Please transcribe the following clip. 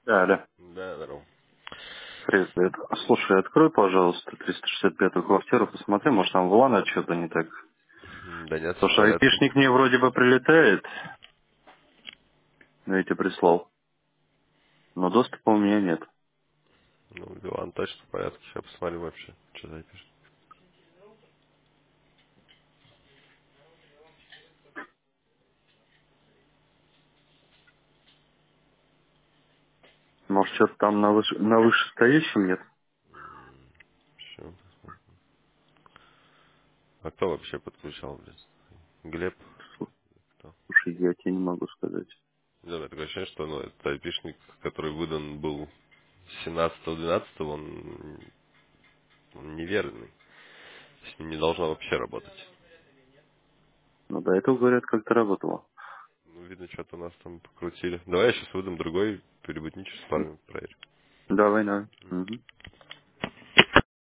Алло, Да, здорово. привет, привет. Слушай, открой, пожалуйста, 365-ю квартиру, посмотри, может там в Лана что-то не так. Да нет, Потому все в что порядке. айпишник мне вроде бы прилетает, я тебе прислал, но доступа у меня нет. Ну, Иван точно в порядке. Сейчас посмотрим вообще, что запишет. Может, что-то там на вышестоящем нет? Все. А кто вообще подключал, блядь? Глеб? Кто? Слушай, я тебе не могу сказать. Да, такое ощущение, что этот айпишник, который выдан был 17-12, он неверный. С ним не должно вообще работать. Но до этого, говорят, как-то работало. Ну, видно, что-то нас там покрутили. Давай я сейчас выдам другой перебытнический параметр проверю. Давай, давай. Угу.